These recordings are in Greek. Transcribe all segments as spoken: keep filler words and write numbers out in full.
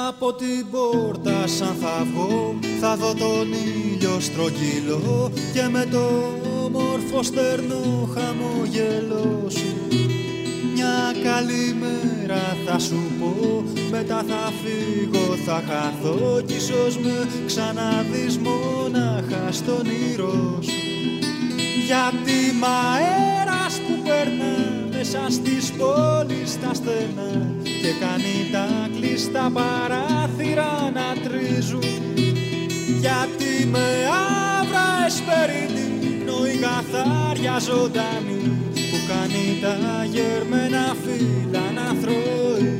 Από την πόρτα σαν θα βγω, θα δω τον ήλιο στρογγυλό και με το όμορφο στερνό χαμογελό σου μια καλημέρα θα σου πω, μετά θα φύγω, θα χαθώ κι ίσως με ξαναδείς μονάχα στον ήρω σου. Γιατί μ' αέρας που περνά μέσα στις πόλεις τα στενά και κάνει τα κλειστά παράθυρα να τρίζουν. Γιατί με άβρα εσπερινή πνοή καθάρια ζωντανή που κάνει τα γερμένα φύλλα να θροίζουν.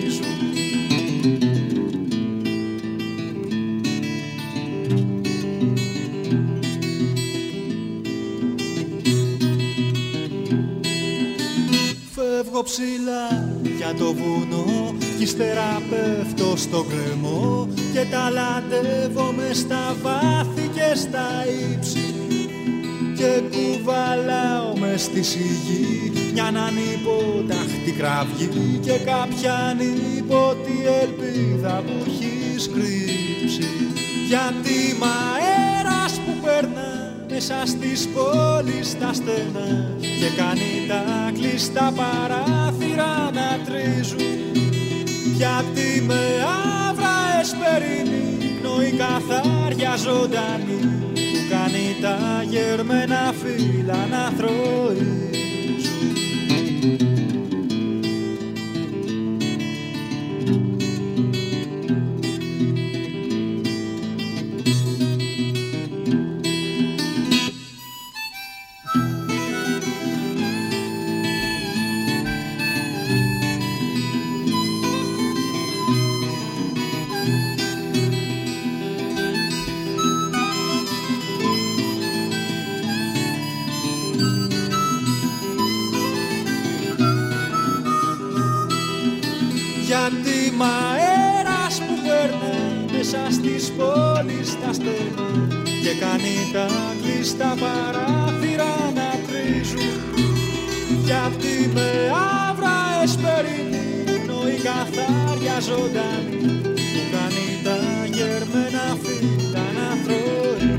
Φεύγω ψηλά για το βουνό κι ύστερα πέφτω στο κρεμό και ταλαντεύομαι στα βάθη και στα ύψη και κουβαλάω μες στη σιγή μια ανυπόταχτη κραυγή και κάποια ανίποτη ελπίδα που έχεις κρύψει. Γιατί μ' αέρας που περνά μέσα στις πόλεις τα στενά και κάνει τα κλειστά παράθυρα να τρίζουν. Γιατί με άβρα εσπερινή πνοή καθάρια ζωντανή που κάνει τα γερμένα φύλλα να θροίζουν. Γιατί μ' αέρας που περνάει μέσα στις πόλεις τα στενά και κάνει τα κλειστά παράθυρα να τρίζουν. Γιατί με άβρα εσπερινή πνοή καθάρια ζωντανή που κάνει τα γερμένα φύλλα να θροίζουν.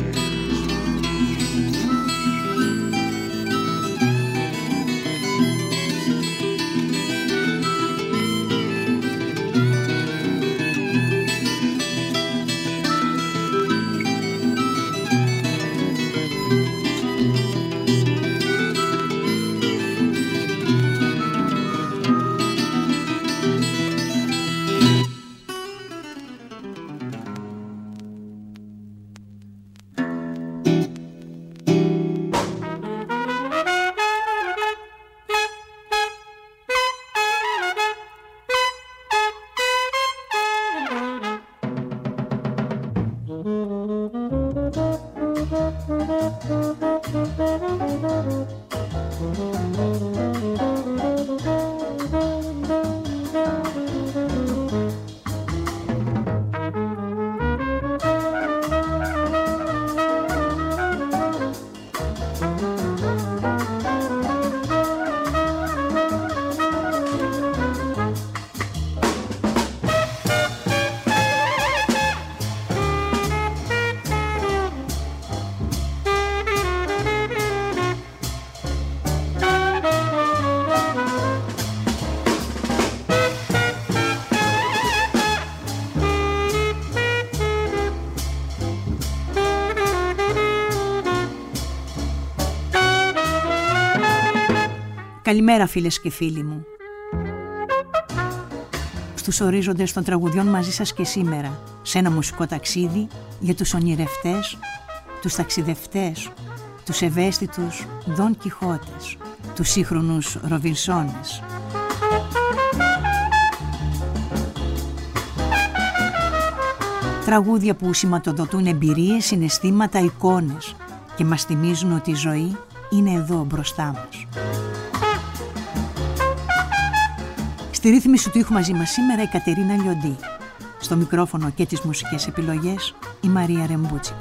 Καλημέρα φίλες και φίλοι μου. Στους ορίζοντες των τραγουδιών μαζί σας και σήμερα, σε ένα μουσικό ταξίδι για τους ονειρευτές, τους ταξιδευτές, τους ευαίσθητους Δον Κιχώτες, τους σύγχρονους Ροβινσόνες. Τραγούδια που σηματοδοτούν εμπειρίες, συναισθήματα, εικόνες και μας θυμίζουν ότι η ζωή είναι εδώ μπροστά μας. Στη ρύθμιση του ήχου μαζί μας σήμερα η Κατερίνα Λιοντή. Στο μικρόφωνο και τις μουσικές επιλογές η Μαρία Ρεμπούτσικα.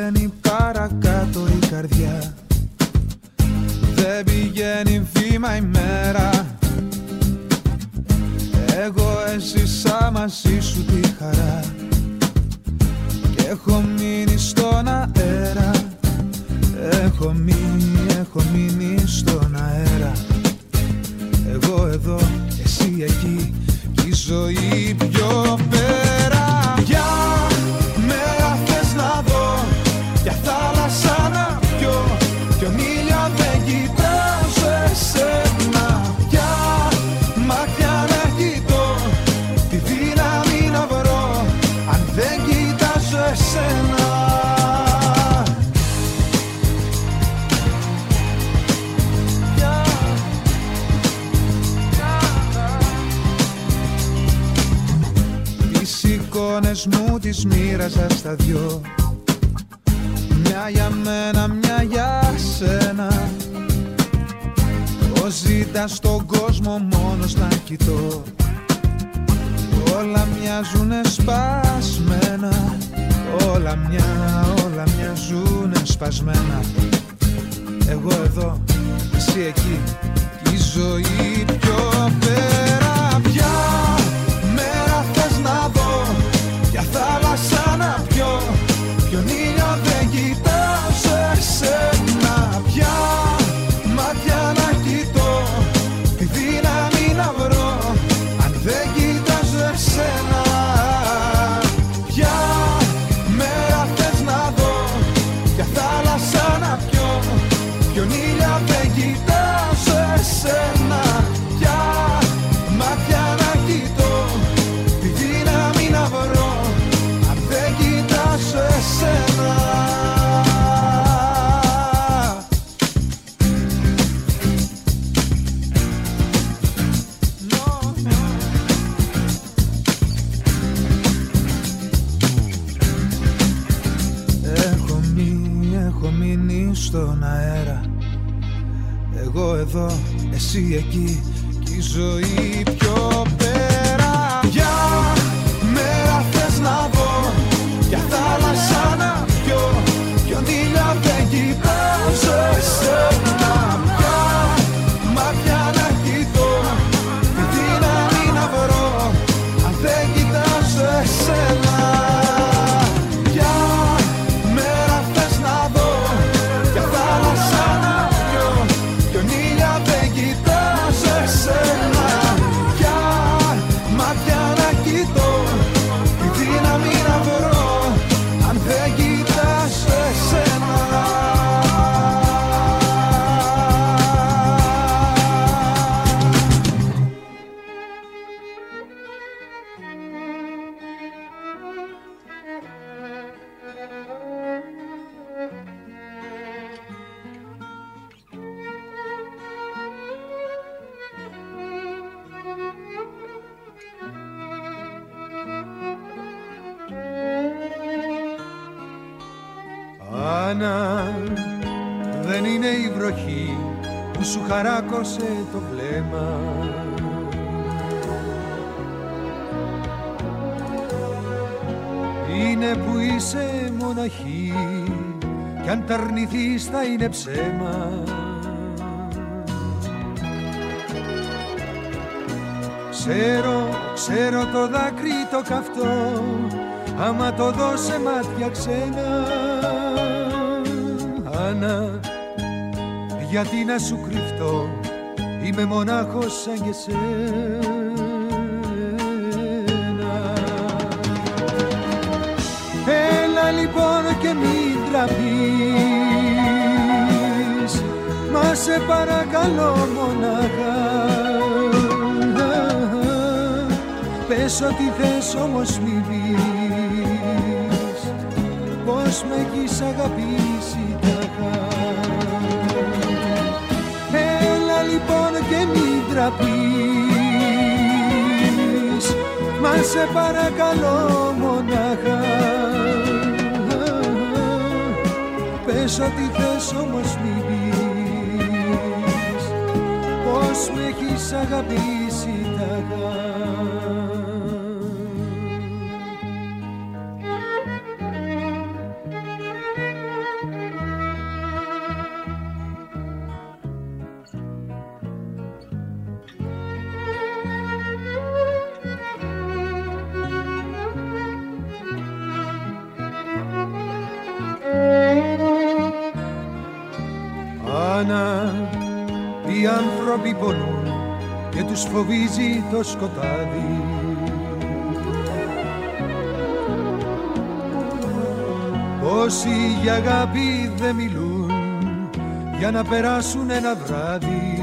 πηγαίνει παρακάτω η καρδιά, δεν πηγαίνει βήμα η μέρα. Εγώ έζησα μαζί σου τη χαρά και έχω μείνει στον αέρα. Έχω μείνει, έχω μείνει στον αέρα. Εγώ εδώ, εσύ εκεί, κι η ζωή πιο πέρα. Ποια μέρα θες να δω, ποια θάλασσα να πιω, ποιον ήλιο δεν κοιτάζω εσένα. Ποια μάτια να κοιτώ, τη δύναμη να βρω, αν δεν κοιτάζω εσένα. Τις εικόνες μου τις μοίραζα στα δυο, μια για μένα, μια για σένα. Πώς ζητάς στον κόσμο μόνος να κοιτώ, όλα μοιάζουνε σπασμένα. Όλα μια, όλα μοιάζουνε σπασμένα. Εγώ εδώ, εσύ εκεί, η ζωή πιο πέρα. Ποια μέρα θες να δω, ποια θάλασσα να πιω, ποιον ήλιο δεν κοιτάζω εσένα. Ποια μάτια να κοιτώ, τη δύναμη να βρω, αν δεν κοιτάζω εσένα. Ποια μέρα θες να δω, ποια θάλασσα να πιω, ποιον ήλιο δεν κοιτάζω εσένα. Ποια μάτια να κοιτώ, τη δύναμη να βρω, αν δεν κοιτάζω εσένα. Έχω μείνει, έχω μείνει στον αέρα. Εγώ εδώ, εσύ εκεί, κι η ζωή πιο πέρα. Ποια μέρα θες να δω, ποια θάλασσα να πιω, ποιον ήλιο δεν κοιτάζω εσένα. Ποια μάτια να κοιτώ, τη δύναμη να βρω, αν δεν κοιτάζω εσένα. Ποια μέρα θες να δω, ποια θάλασσα να πιω, ποιον ήλιο δεν κοιτάζω εσένα. Ποια μάτια να κοιτώ, τη δύναμη να βρω, αν δεν κοιτάζω εσένα. Άννα, δεν είναι η βροχή που σου χαράκωσε το βλέμμα. Είναι που είσαι μοναχή κι αν τ' αρνηθείς θα είναι ψέμα. Ξέρω, ξέρω το δάκρυ το καυτό, άμα το δώσε μάτια ξένα. Άννα, γιατί να σου κρυφτώ, είμαι μονάχος σαν και σένα. Έλα λοιπόν και μην τραπείς, μα σε παρακαλώ μονάχα. Πες ό,τι θες όμως μη πεις, πως με έχεις αγαπήσει τάχα. Έλα λοιπόν και μην τραπείς, μα σε παρακαλώ μονάχα. Πες ό,τι θες όμως μη πεις, πως με έχεις αγαπήσει τάχα. Άννα, οι άνθρωποι πονούν και τους φοβίζει το σκοτάδι. Όσοι για αγάπη δεν μιλούν για να περάσουν ένα βράδυ.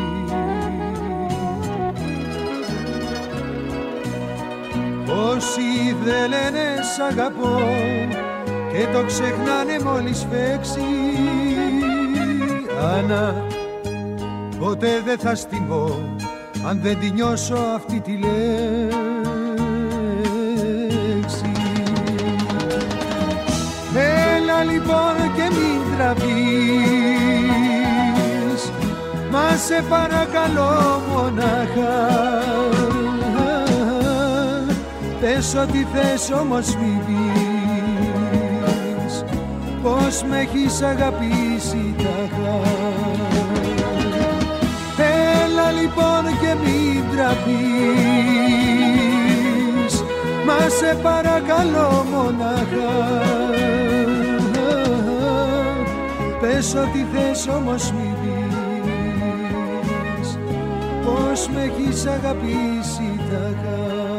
Όσοι δεν λένε σ' αγαπώ και το ξεχνάνε μόλις φέξει. Άννα, ποτέ δεν θα στην πω αν δεν τη νιώσω αυτή τη λέξη. Έλα λοιπόν και μην τραβείς, μα σε παρακαλώ μονάχα. Πες ό,τι θες όμως μη πεις πως με έχεις αγαπήσει τάχα. Έλα λοιπόν και μην τραπείς, μα σε παρακαλώ μονάχα. Πες ό,τι θες όμως μη πεις πως με έχεις αγαπήσει τάχα.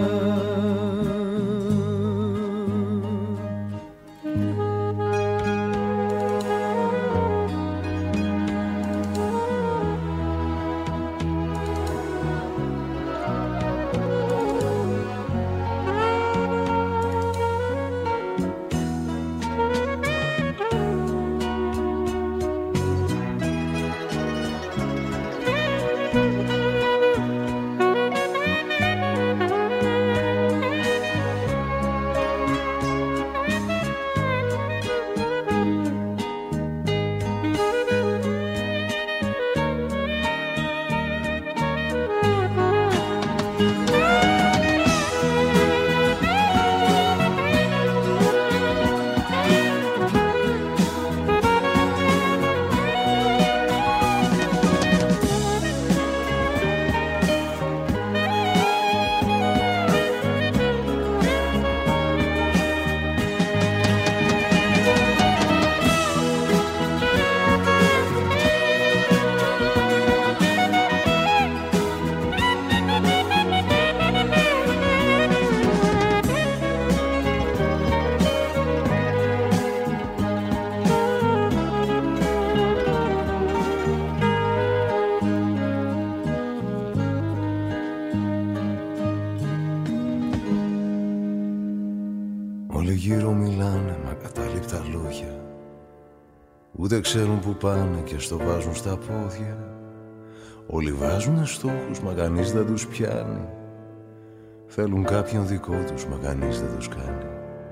Ούτε ξέρουν που πάνε και στο βάζουν στα πόδια. Όλοι βάζουνε στόχους, μα κανείς δεν τους πιάνει. Θέλουν κάποιον δικό τους, μα κανείς δεν τους κάνει.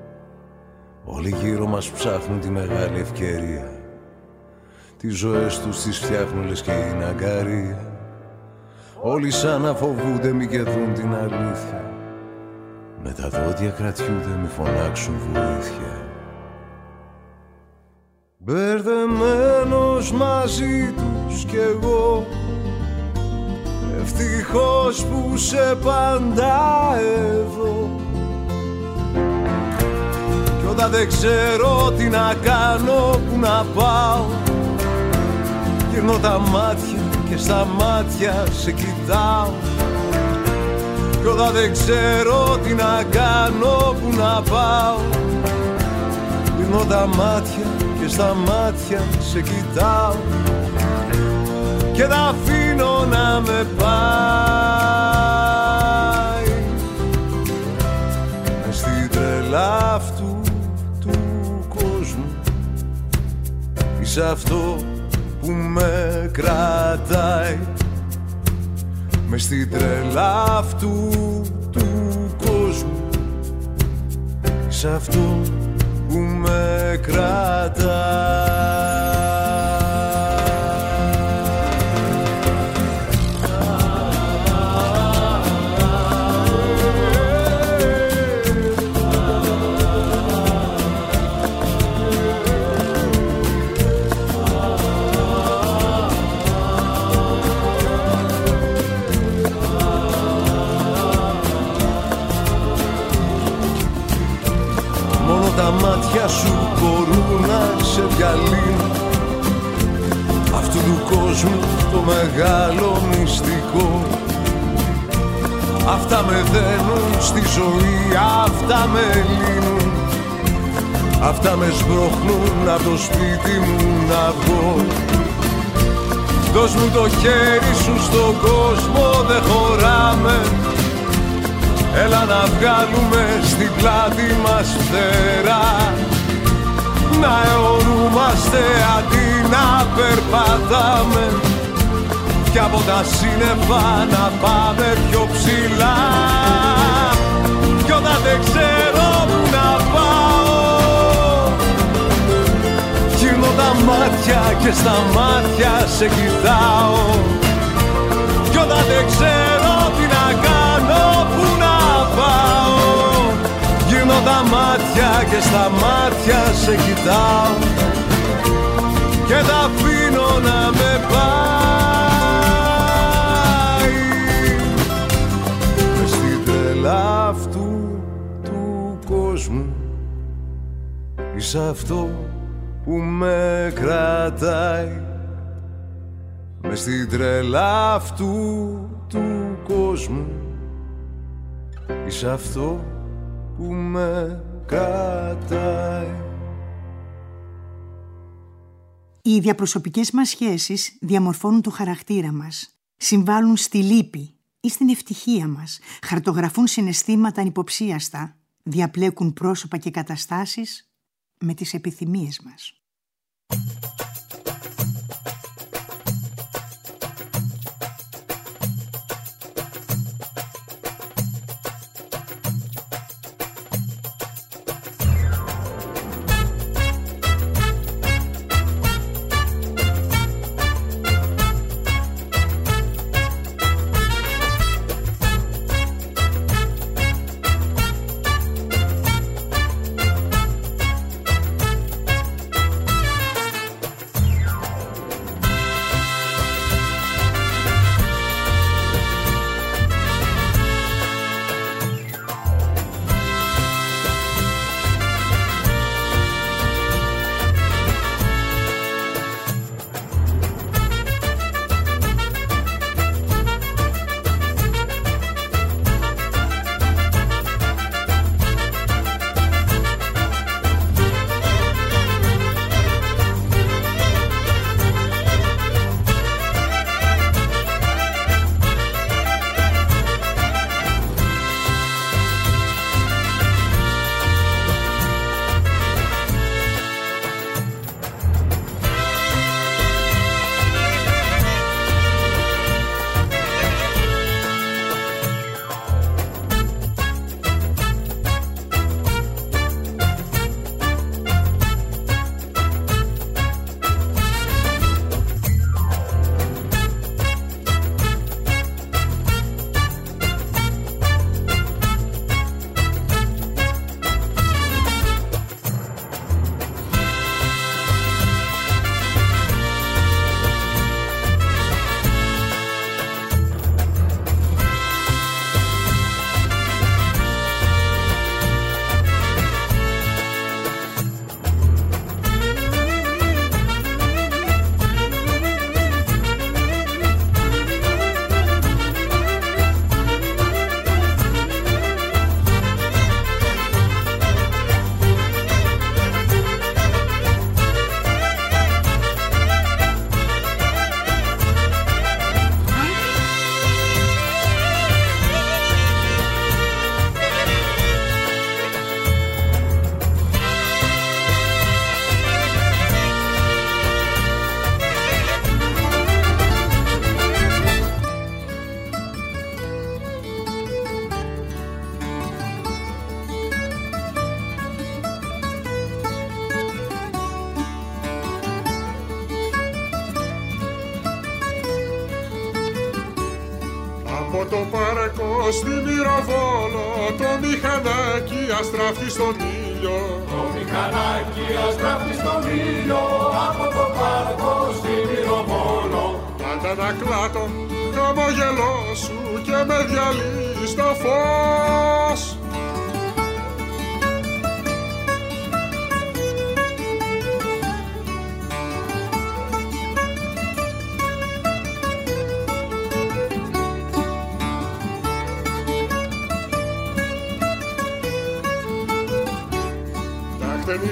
Όλοι γύρω μας ψάχνουν τη μεγάλη ευκαιρία. Τις ζωές τους τις φτιάχνουν λες και είναι αγκαρία. Όλοι σαν να φοβούνται μη και δουν την αλήθεια. Με τα δόντια κρατιούνται μη φωνάξουν βοήθεια. Μπερδεμένος μαζί τους κι εγώ, ευτυχώς που σε πάντα εδώ. Κι όταν δεν ξέρω τι να κάνω, που να πάω, γυρνώ τα μάτια και στα μάτια σε κοιτάω. Κι όταν δεν ξέρω τι να κάνω, που να πάω, γυρνώ τα μάτια και στα μάτια σε κοιτάω και τα αφήνω να με πάει μες στην τρελά αυτού του κόσμου. Είσαι αυτό που με κρατάει μες στην τρελά αυτού του κόσμου. Είσαι αυτό που με κρατάει. Τα μάτια σου μπορούν να σε διαλύνουν κόσμου το μεγάλο μυστικό. Αυτά με δένουν στη ζωή, αυτά με λύνουν, αυτά με σμπρώχνουν από το σπίτι μου να βγω. Δώσ' μου το χέρι σου στον κόσμο, δεν χωράμε. Έλα να βγάλουμε στην πλάτη μας φτερά, να αιωρούμαστε αντί να περπατάμε, κι από τα σύννεφα να πάμε πιο ψηλά. Κι όταν δεν ξέρω που να πάω, γυρνώ τα μάτια και στα μάτια σε κοιτάω. Κι όταν δεν ξέρω τι να κάνω, που να πάω, γυρνώ τα μάτια και στα μάτια σε κοιτάω και τα αφήνω να με πάει μες στην τρέλα αυτού του κόσμου. Είσαι αυτό που με κρατάει μες στην τρέλα αυτού του κόσμου. Είσαι αυτό που με κρατάει. Οι διαπροσωπικές μας σχέσεις διαμορφώνουν το χαρακτήρα μας, συμβάλλουν στη λύπη ή στην ευτυχία μας, χαρτογραφούν συναισθήματα ανυποψίαστα, διαπλέκουν πρόσωπα και καταστάσεις με τις επιθυμίες μας. Από το πάρκο στη Μυροβόλο το μηχανάκι αστράφτει στον ήλιο. Το μηχανάκι αστράφτει στον ήλιο από το πάρκο στη Μυροβόλο. Πάντα να κλάτω χαμογελό σου και με διαλύει στο φως.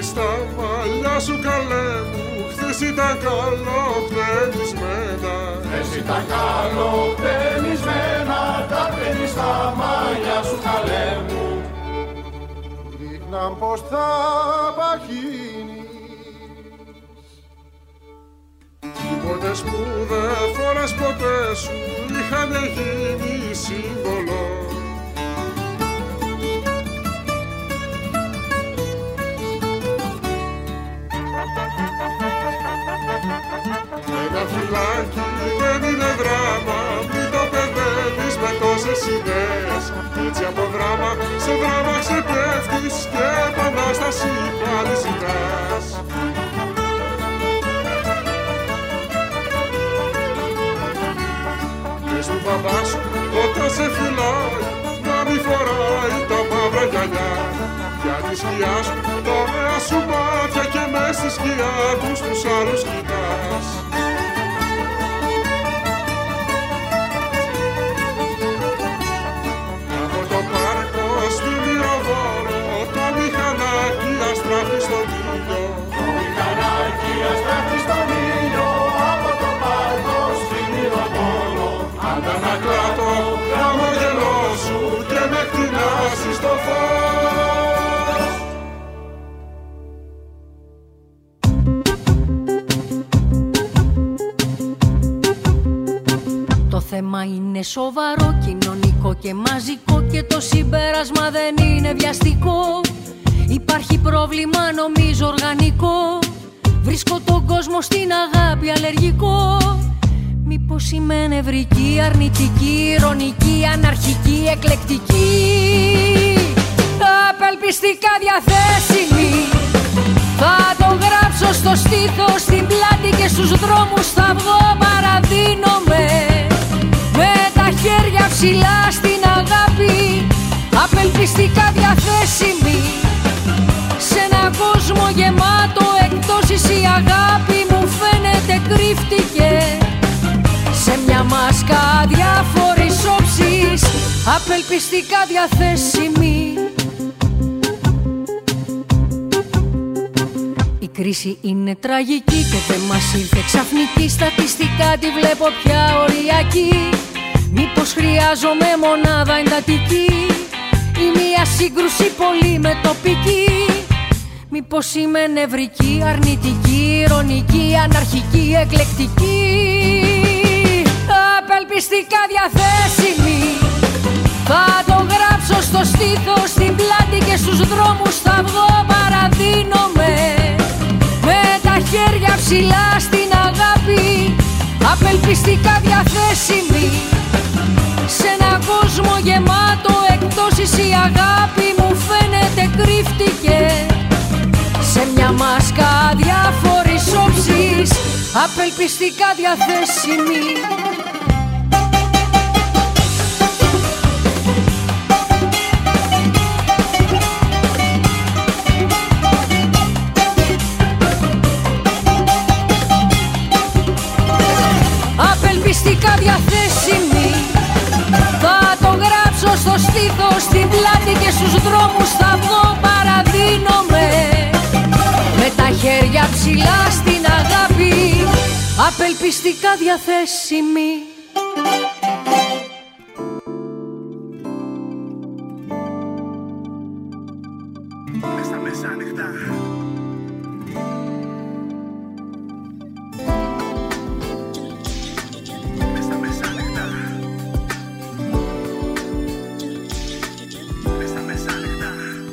στα μαλλιά σου καλέ μου, χθες ήταν καλοκτενισμένα. Χθες ήταν καλοκτενισμένα, τα παίρνεις στα μαλλιά σου καλέ μου. Δείχναν πως θα παχύνεις. Ποτές που δεν φοράς ποτέ σου είχαν γίνει σύμβολο. Ένα φυλάκι δεν είναι δράμα, μην το παιδεύεις με τόσες ιδέες. Έτσι από δράμα σε δράμα ξεπέφτεις και επανάσταση πάλι ζητάς. Πες του μπαμπά σου όταν σε φυλάει να μη φοράει τα μαύρα γυαλιά. Για τη σκιά σου, τα ωραία σου μάτια και μες στη σκιά τους τους άλλους κοιτάς. Από το πάρκο στη Μυροβόλο το μηχανάκι αστράφει στον ήλιο. Το μηχανάκι αστράφει στον ήλιο από το πάρκο στη Μυροβόλο. Αντανακλά το χαμόγελό σου και με κτηνάσεις στο φως. Το θέμα είναι σοβαρό, κοινωνικό και μαζικό και το συμπέρασμα δεν είναι βιαστικό. Υπάρχει πρόβλημα νομίζω οργανικό, βρίσκω τον κόσμο στην αγάπη αλλεργικό. Μήπως είμαι νευρική, αρνητική, ειρωνική, αναρχική, εκλεκτική, απελπιστικά διαθέσιμη. Θα το γράψω στο στήθος, στην πλάτη και στους δρόμους θα βγω παραδίνομαι. Με τα χέρια ψηλά στην αγάπη, απελπιστικά διαθέσιμη. Σε έναν κόσμο γεμάτο εκπτώσεις η αγάπη μου φαίνεται κρύφτηκε. Σε μια μάσκα διάφορες όψεις, απελπιστικά διαθέσιμη. Η κρίση είναι τραγική και δεν μας ήρθε ξαφνική. Στατιστικά τη βλέπω πια οριακή. Μήπως χρειάζομαι μονάδα εντατική ή μια σύγκρουση πολύ με τοπική. Μήπως είμαι νευρική, αρνητική, ειρωνική, αναρχική, εκλεκτική, απελπιστικά διαθέσιμη. Θα το γράψω στο στήθος, στην πλάτη και στους δρόμους θα βγω παραδίνομαι. Με τα χέρια ψηλά στην αγάπη, απελπιστικά διαθέσιμη. Σε έναν κόσμο γεμάτο εκπτώσεις η αγάπη μου φαίνεται κρύφτηκε. Σε μια μάσκα διάφορες όψεις, απελπιστικά διαθέσιμη. Απελπιστικά διαθέσιμη. Θα το γράψω στο στήθος, στην πλάτη και στους δρόμους θα βγω παραδίνομαι. Με τα χέρια ψηλά στην αγάπη, απελπιστικά διαθέσιμη. Μες στα μεσάνυχτα. Μες στα μεσάνυχτα. Μες στα μεσάνυχτα.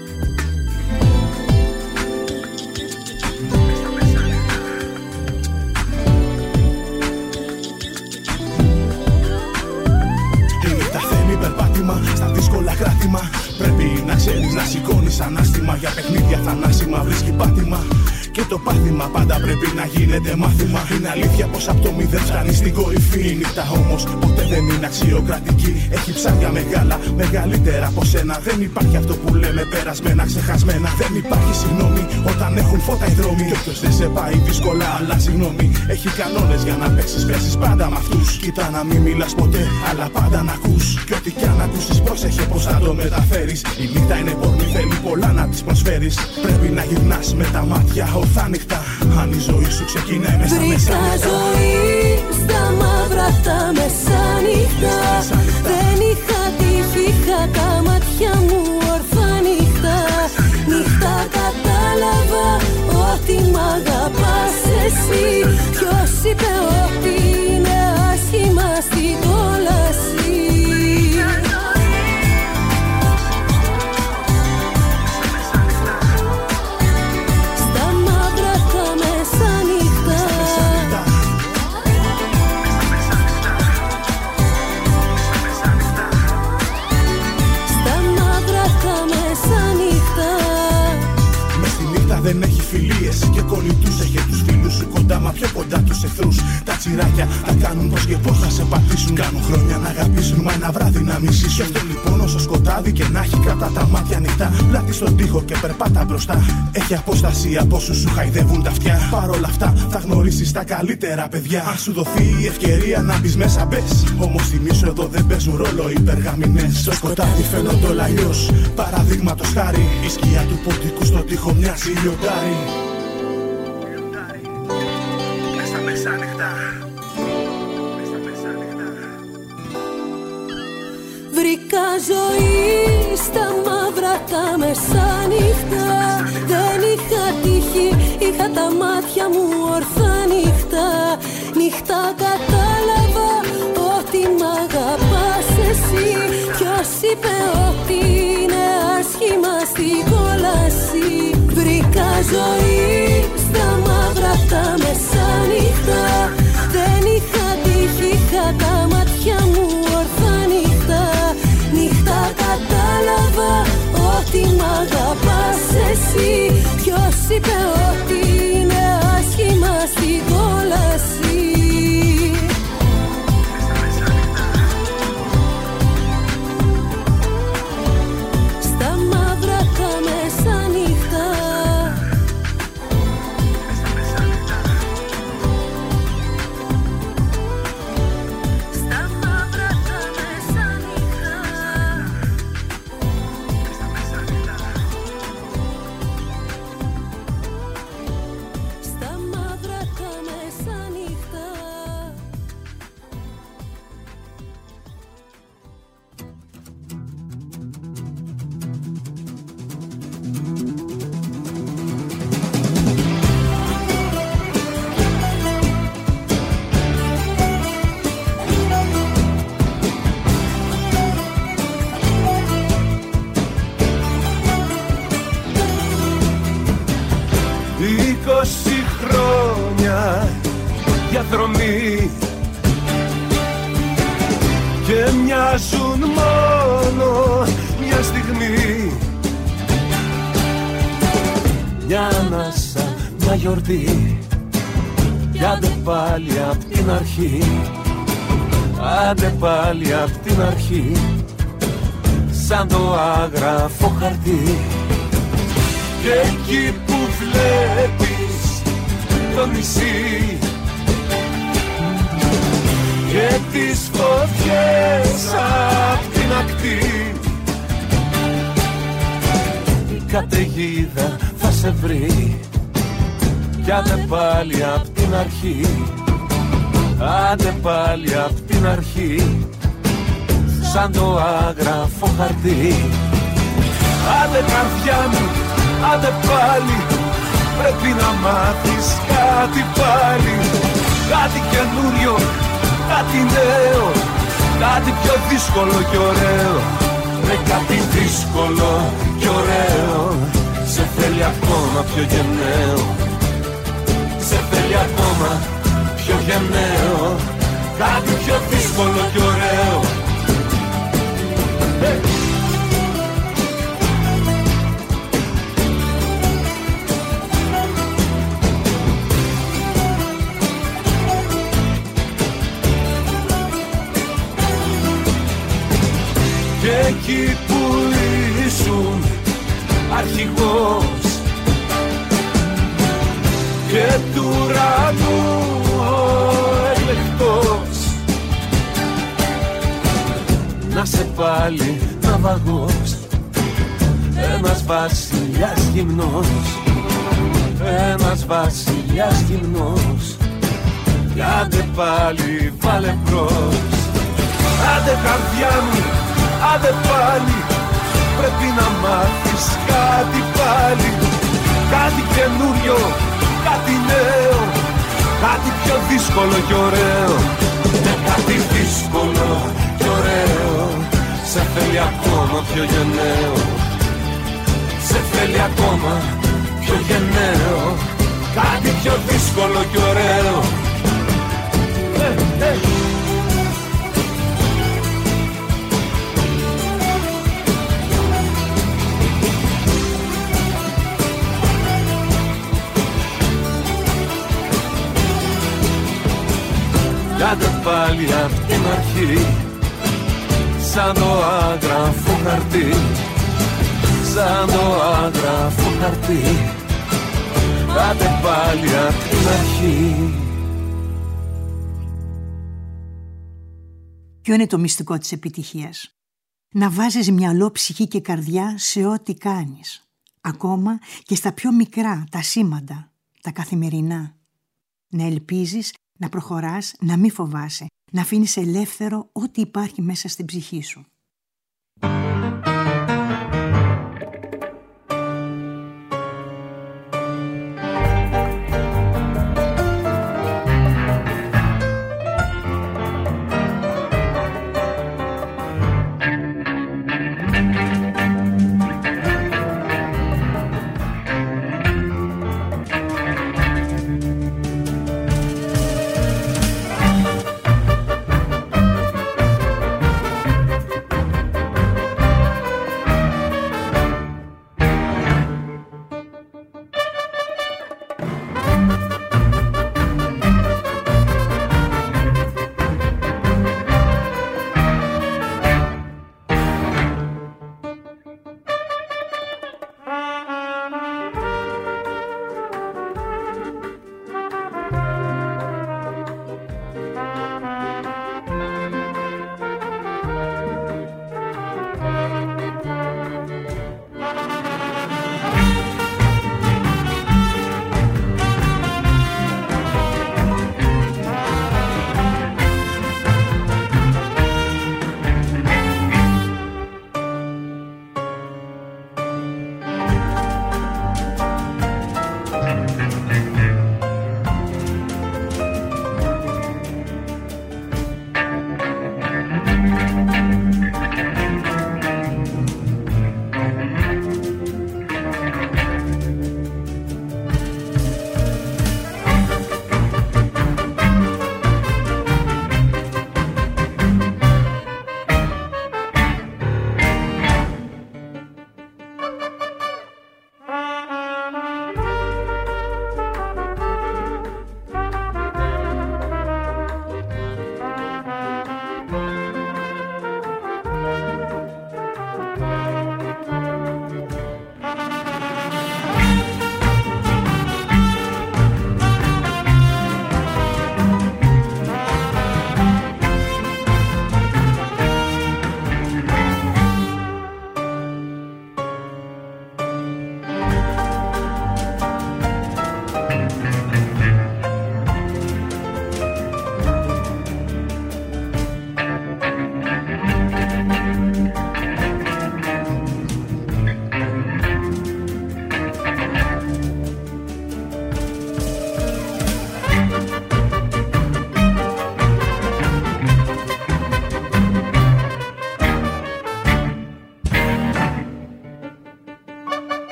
Στα δύσκολα κράτημα πρέπει να ξέρεις να σηκώνεις ανάστημα. Για παιχνίδια θανάσιμα βρίσκει πάτημα. Και το πάθημα πάντα πρέπει να γίνεται μάθημα. Είναι αλήθεια πως από το μηδέν φτάνει στην κορυφή. Η νύχτα όμως ποτέ δεν είναι αξιοκρατική. Έχει ψάρια μεγάλα, μεγαλύτερα από σένα. Δεν υπάρχει αυτό που λέμε περασμένα, ξεχασμένα. Δεν υπάρχει συγγνώμη όταν έχουν φώτα οι δρόμοι. Και όποιος δεν σε πάει δύσκολα, αλλά συγγνώμη. Έχει κανόνες για να παίξεις, παίζεις πάντα με αυτούς. Κοίτα να μην μιλάς ποτέ, αλλά πάντα να ακούς. Και ό,τι κι αν ακούσεις, πρόσεχε πως θα το μεταφέρεις. ξέρεις. Η νύχτα είναι πορνή, θέλει πολλά να της προσφέρεις. Πρέπει να γυρνάς με τα μάτια ορθά νυχτά. Αν η ζωή σου ξεκινάει μέσα μέσα. Βρήκα ζωή στα μαύρα τα μεσάνυχτα. Δεν είχα τύχη, είχα τα μάτια μου ορθά νυχτά. Νύχτα κατάλαβα ότι μ' αγαπάς εσύ. Ποιος είπε ότι είναι άσχημα στην κόλαση. Στα μαύρα τα μεσάνυχτα. Στα μαύρα τα μεσάνυχτα. Μες στη νύχτα δεν έχει φιλίες και κολλητούς. Έχει τους φίλους σου κοντά, μα πιο κοντά τους εχθρούς. Τα τσιράκια θα κάνουν πως και πως θα σε πατήσουν. Κάνουν χρόνια να αγαπήσουν, μα ένα βράδυ να μισήσουν. Γι' αυτό λοιπόν όσο σκοτάδι και να έχει, κρατά τα μάτια ανοιχτά. Πλάτη στον τοίχο και περπάτα μπροστά. Έχει απόσταση από όσους σου χαϊδεύουν τα αυτιά. Παρ' όλα αυτά θα γνωρίσεις τα καλύτερα παιδιά. Αν σου δοθεί η ευκαιρία να μπεις μέσα, μπες. Όμως θυμίσου εδώ δεν παίζουν ρόλο οι περγαμηνές. Στο σκοτάδι φαίνονται όλα αλλιώς. Παραδείγματος χάρη, η σκιά του ποντικού στο τοίχο μοιάζει λιοντάρι. Βρήκα ζωή στα μαύρα τα μεσάνυχτα. Δεν είχα τύχη, είχα τα μάτια μου ορθά νυχτά. Νύχτα κατάλαβα ότι μ' αγαπάς εσύ. Ποιος είπε ότι είναι άσχημα στην κόλαση. Βρήκα ζωή στα μαύρα τα μεσάνυχτα. Δεν είχα τύχη, είχα τα μάτια μου ορθά νυχτά. Νύχτα κατάλαβα ότι μ' αγαπάς εσύ. Ποιος είπε ότι είναι άσχημα στην κόλαση. Στα μαύρα τα μεσάνυχτα. Είκοσι χρόνια διαδρομή και μοιάζουν μόνο μια στιγμή. Μια ανάσα, μια γιορτή κι άντε πάλι απ' την αρχή. Άντε πάλι απ' την αρχή, σαν το άγραφο χαρτί. Και εκεί που βλέπεις το νησί και τις φωτιές απ' την ακτή, η καταιγίδα θα σε βρει κι άντε πάλι απ' την αρχή. Άντε πάλι απ' την αρχή, σαν το άγραφο χαρτί. Άντε καρδιά μου, άντε πάλι, πρέπει να μάθεις κάτι πάλι. Κάτι καινούριο, κάτι νέο, κάτι πιο δύσκολο και ωραίο. Με κάτι δύσκολο και ωραίο, σε θέλει ακόμα πιο γενναίο. Σε θέλει ακόμα πιο γενναίο, κάτι πιο δύσκολο και ωραίο. Hey. Και εκεί που ήσουν αρχηγός και του ουρανού εκλεκτός, να σε πάλι ναυαγός, βασιλιάς γυμνός, ένας βασιλιάς γυμνός. Κι άντε πάλι βάλε μπρος. Άντε καρδιά μου, άντε πάλι, πρέπει να μάθεις κάτι πάλι. Κάτι καινούριο, κάτι νέο, κάτι πιο δύσκολο κι ωραίο. Ναι, κάτι δύσκολο κι ωραίο, σε θέλει ακόμα πιο γενναίο. Σε θέλει ακόμα πιο γενναίο, κάτι πιο δύσκολο κι ωραίο. Hey, hey. Κάντε πάλι απ' την αρχή, σαν το άγραφο χαρτί, σαν το άγραφο χαρτί. Κάντε πάλι απ' την αρχή. Ποιο είναι το μυστικό της επιτυχίας? Να βάζεις μυαλό, ψυχή και καρδιά σε ό,τι κάνεις. Ακόμα και στα πιο μικρά, τα σήμαντα, τα καθημερινά. Να ελπίζεις, να προχωράς, να μην φοβάσαι, να αφήνεις ελεύθερο ό,τι υπάρχει μέσα στην ψυχή σου.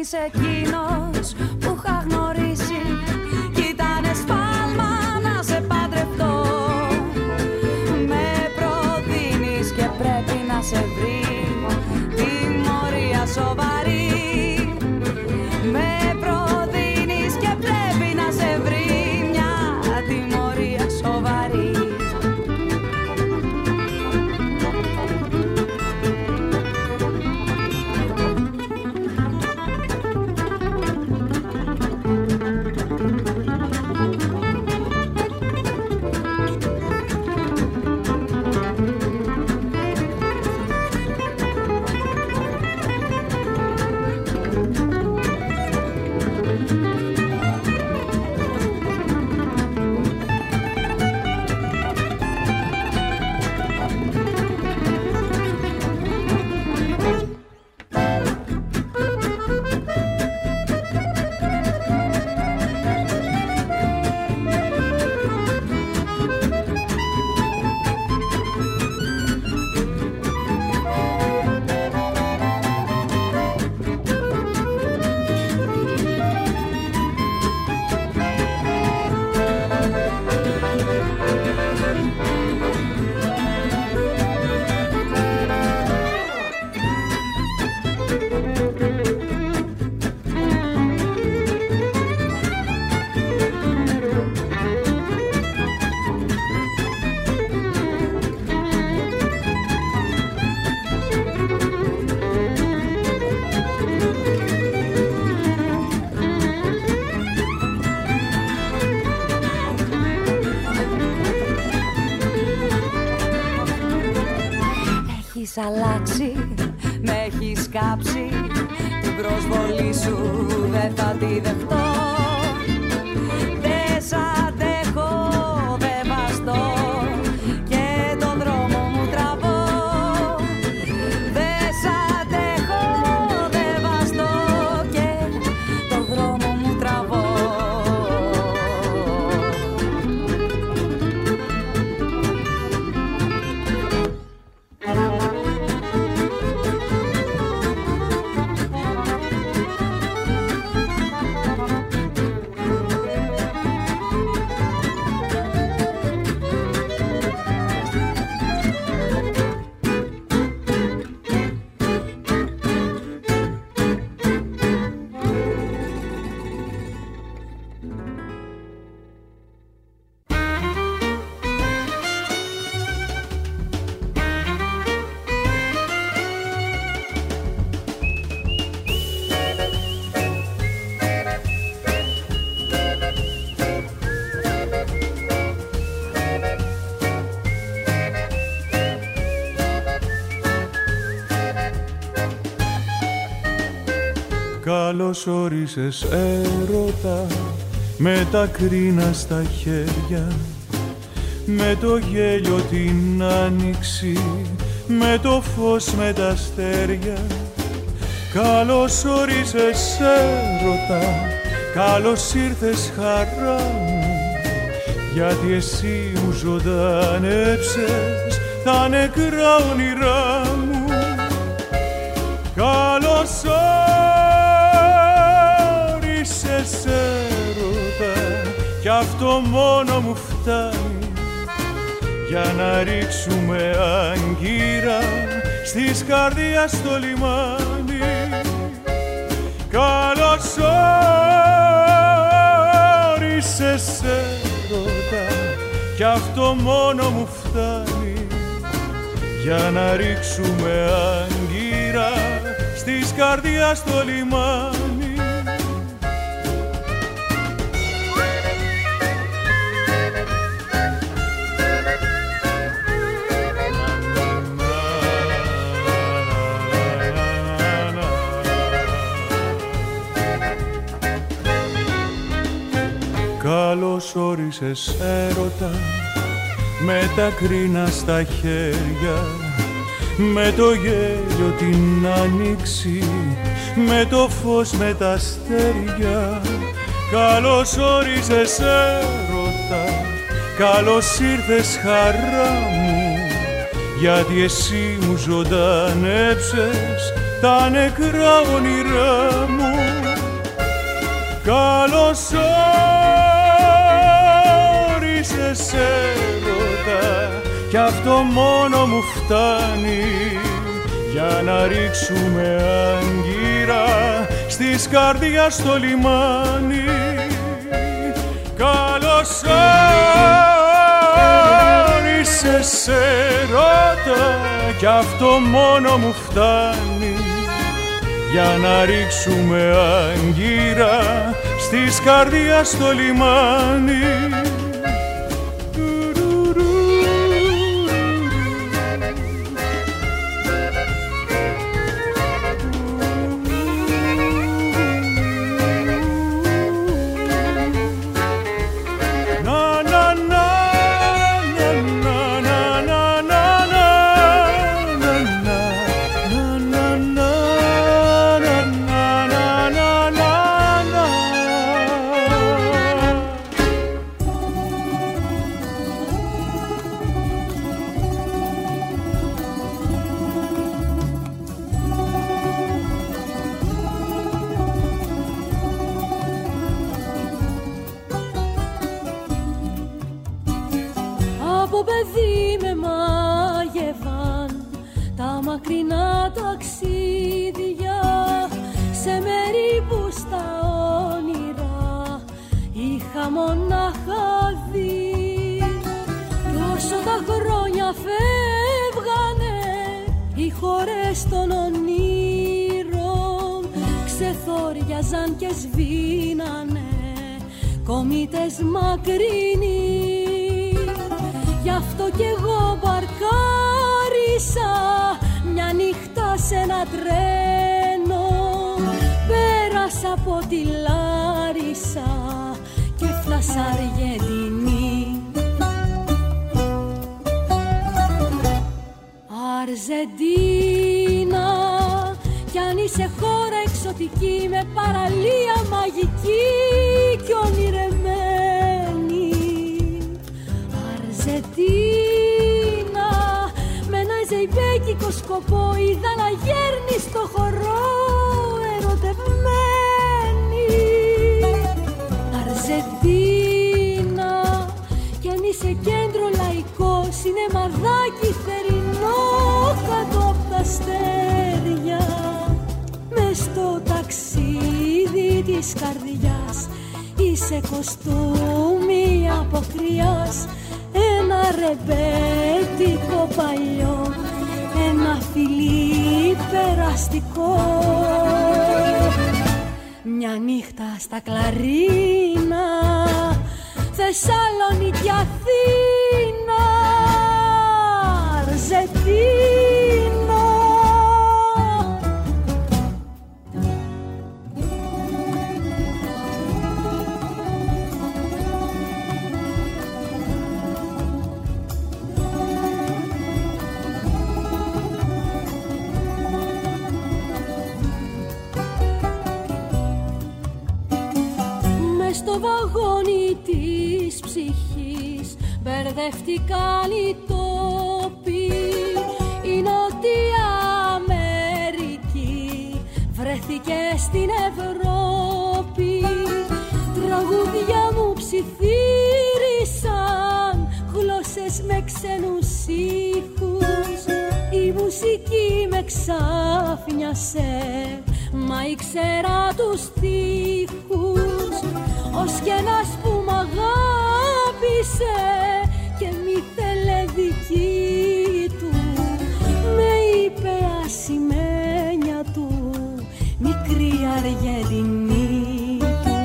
είσαι εκείνος που είχα γνωρίσει κι ήτανε σφάλμα να σε παντρευτώ. Με προδίνεις και πρέπει να σε βρει τιμωρία σοβαρή. Με προδίνεις και πρέπει να σε βρει μια τιμωρία σοβαρή. Αλλάξει, με έχεις κάψει, την προσβολή σου δεν θα τη δεχτώ. Δεν σ' αντέχω, δεν βαστώ και τον δρόμο μου τραβώ. Δεν σ' αντέχω, δεν βαστώ και τον δρόμο μου τραβώ. Καλώς όρισες έρωτα, με τα κρίνα στα χέρια, με το γέλιο την άνοιξη, με το φως με τα αστέρια. Καλώς όρισες έρωτα, καλώς ήρθες χαρά μου, γιατί εσύ μου ζωντανέψες τα νεκρά όνειρά μου. Καλώς όρισες έρωτα, κι αυτό μόνο μου φτάνει για να ρίξουμε αγκύρα στις καρδιάς στο λιμάνι. Καλώς όρισες έρωτα, κι αυτό μόνο μου φτάνει για να ρίξουμε αγκύρα στις καρδιάς στο λιμάνι. Καλώς όρισες έρωτα, με τα κρίνα στα χέρια, με το γέλιο την άνοιξη, με το φως με τα αστέρια. Καλώς όρισες έρωτα, καλώς ήρθες χαρά μου, γιατί εσύ μου ζωντανέψες τα νεκρά όνειρά μου. Καλώς όρισες έρωτα κι αυτό μόνο μου φτάνει για να ρίξουμε άγκυρα στις καρδιάς στο λιμάνι. Καλώς όρισες έρωτα κι αυτό μόνο μου φτάνει για να ρίξουμε άγκυρα στις καρδιάς στο λιμάνι. Μακρινά ταξίδια σε μέρη που στα όνειρα είχα μονάχα δει. Κι όσο τα χρόνια φεύγανε οι χώρες των ονείρων ξεθόριαζαν και σβήνανε κομίτες μακρινοί. Γι' αυτό κι εγώ μπαρκάρισα μια νύχτα σε ένα τρένο, πέρασα από τη Λάρισα και φτάσα Αργεντινή. Αρζεντίνα, κι αν είσαι χώρα εξωτική με παραλία μαγική κι ονειρεμένη. Αρζεντίνα, με ένα ζεϊμπέκικο σκοπό είδα να γέρνει στο χορό ερωτευμένη. Αρζεντίνα, κι αν είσαι κέντρο λαϊκό σινεμαδάκι θερινό κάτω απ' τα αστέρια, μες στο ταξίδι της καρδιάς είσαι κοστούμι αποκριάς, ένα ρεμπέτικο παλιό, ένα φιλί περαστικό. Μια νύχτα στα Κλαρίνα, Θεσσαλονίκη, Αθήνα, Αρζεντίνα. Στο βαγόνι της ψυχής μπερδεύτηκαν οι τόποι. Η Νότια Αμερική βρέθηκε στην Ευρώπη. Τραγούδια μου ψιθύρισαν γλώσσες με ξένους ήχους. Η μουσική με ξάφνιασε, μα ήξερα τους στίχους. Ως κι ένας που μ' αγάπησε και μη θέλε δική του, με είπε ασημένια του μικρή Αργεντινή του.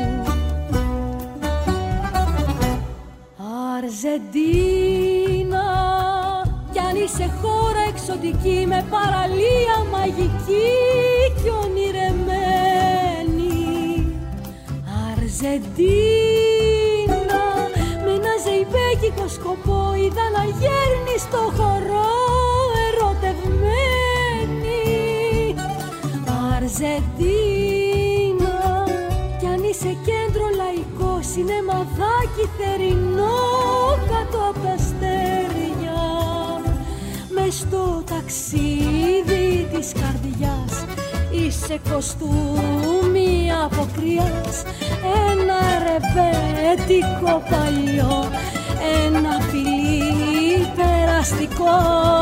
Αρζεντίνα, κι αν είσαι χώρα εξωτική με παραλία μαγική κι ονειρεμένη. Αρζεντίνα, με ένα ζεϊμπέκικο σκοπό είδα να γέρνει στο χορό ερωτευμένη. Αρζεντίνα, κι αν είσαι κέντρο λαϊκό σινεμαδάκι θερινό κάτω απ' τα αστέρια, μες μες στο ταξίδι της καρδιάς είσαι κοστούμι αποκριάς, ένα ρεβέτικο παλιό, ένα φιλί περαστικό.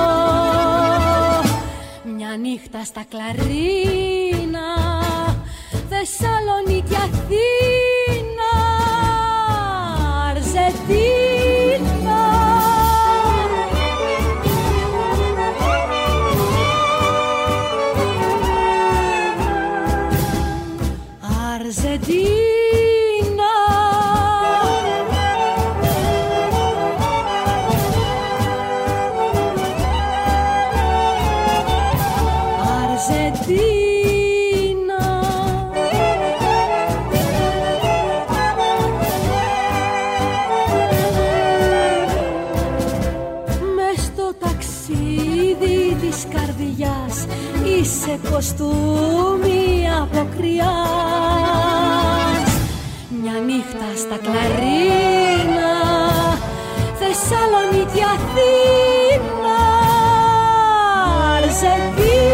Μια νύχτα στα Κλαρίνα, Θεσσαλονίκη, Αθήνα, Αρζεντίνα. Αρζεντίνα. Σε κοστούμι αποκριάς, μια νύχτα στα Κλαρίνα, Θεσσαλονίκη, Αθήνα, Αρζεντίνα.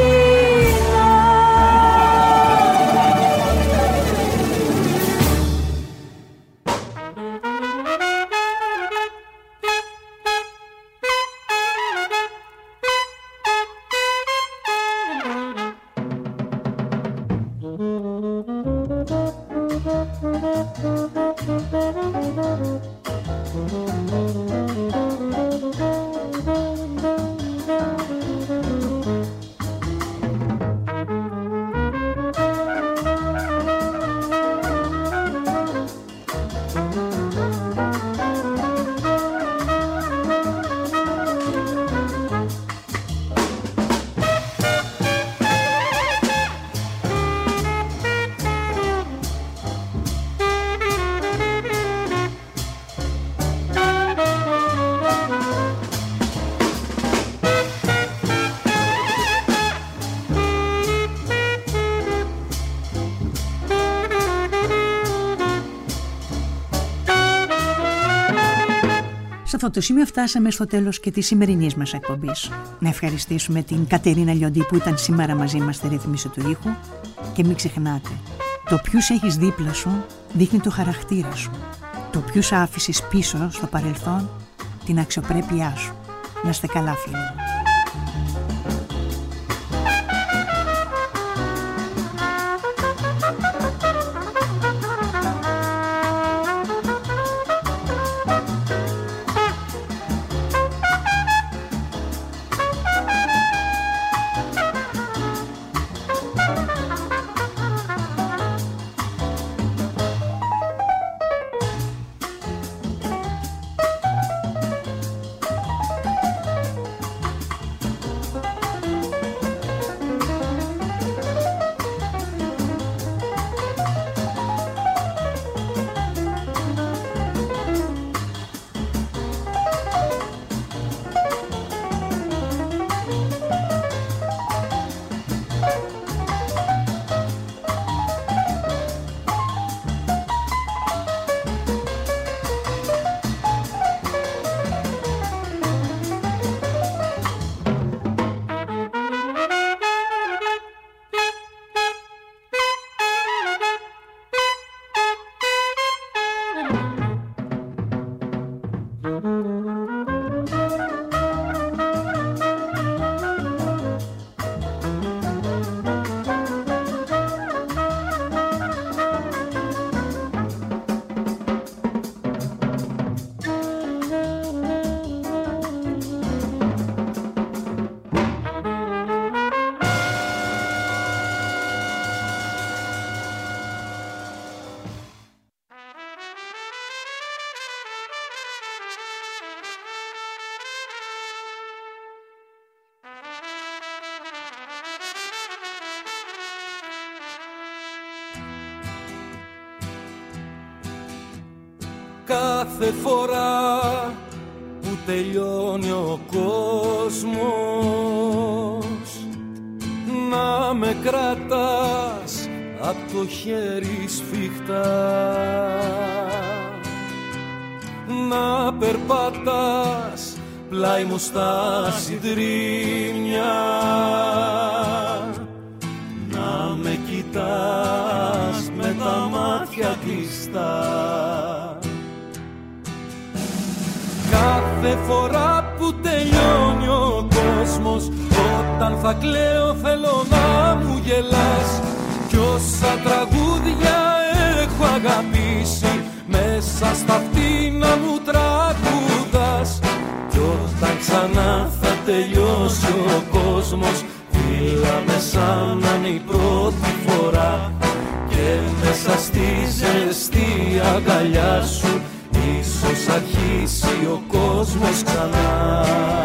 Σε αυτό το σημείο φτάσαμε στο τέλος και της σημερινής μας εκπομπής. Να ευχαριστήσουμε την Κατερίνα Λιοντή που ήταν σήμερα μαζί μας στη ρύθμιση του ήχου και μην ξεχνάτε, το ποιους έχεις δίπλα σου δείχνει το χαρακτήρα σου. Το ποιους άφησες πίσω στο παρελθόν την αξιοπρέπειά σου. Να είστε καλά, φίλοι. Κάθε φορά που τελειώνει ο κόσμος να με κρατάς απ' το χέρι σφιχτά, να περπατάς πλάι μου στα συντρίμμια, να με κοιτάς με τα μάτια κλειστά. Κάθε φορά που τελειώνει ο κόσμος, όταν θα κλαίω θέλω να μου γελάς. Κι όσα τραγούδια έχω αγαπήσει, μέσα στα αυτή να μου τραγουδάς. Κι όταν ξανά θα τελειώσει ο κόσμος, φύλαμε σαν να είναι η πρώτη φορά. Και μέσα στη ζεστή αγκαλιά σου, ίσως αρχίσει ο κόσμος ξανά.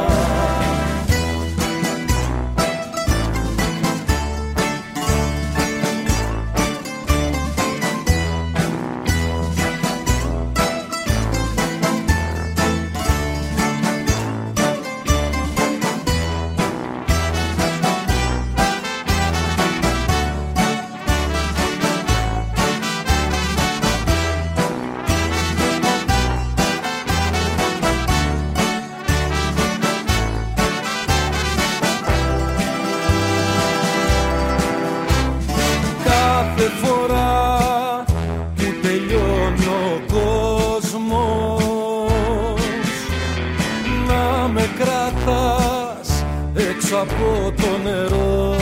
Από το νερό,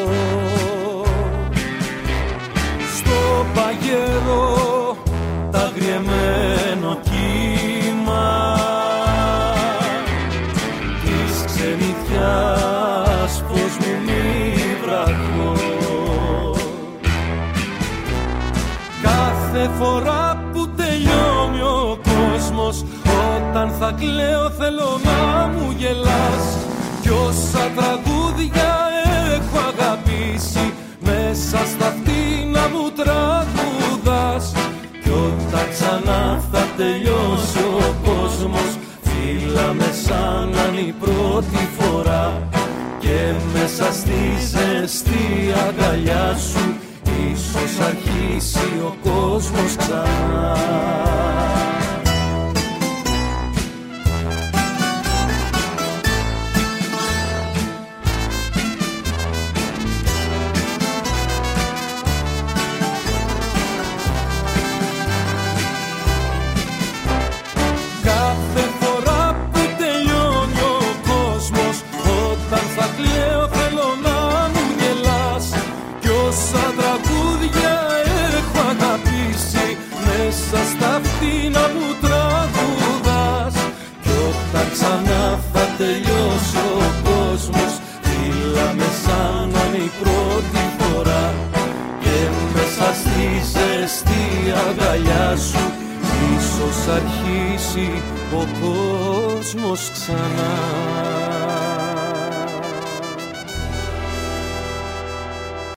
στο παγερό τα γριεμένο κύμα της ξενιθιάς, πως μου μη βραχώ. Κάθε φορά που τελειώνει ο κόσμος, όταν θα κλαίω θέλω να μου γελάς. Κι όσα τραγούδια έχω αγαπήσει, μέσα στα αυτή να μου τραγουδάς. Κι όταν ξανά θα τελειώσει ο κόσμος, φύλαμε σαν να είναι η πρώτη φορά. Και μέσα στη ζεστή αγκαλιά σου, ίσως αρχίσει ο κόσμος ξανά. Μέσα στα αυτή να μου τραγουδάς. Κι όταν ξανά θα τελειώσει ο κόσμος, φύλαμε σαν να είναι η πρώτη φορά. Και μέσα στη ζεστή αγκαλιά σου, ίσως αρχίσει ο κόσμος ξανά.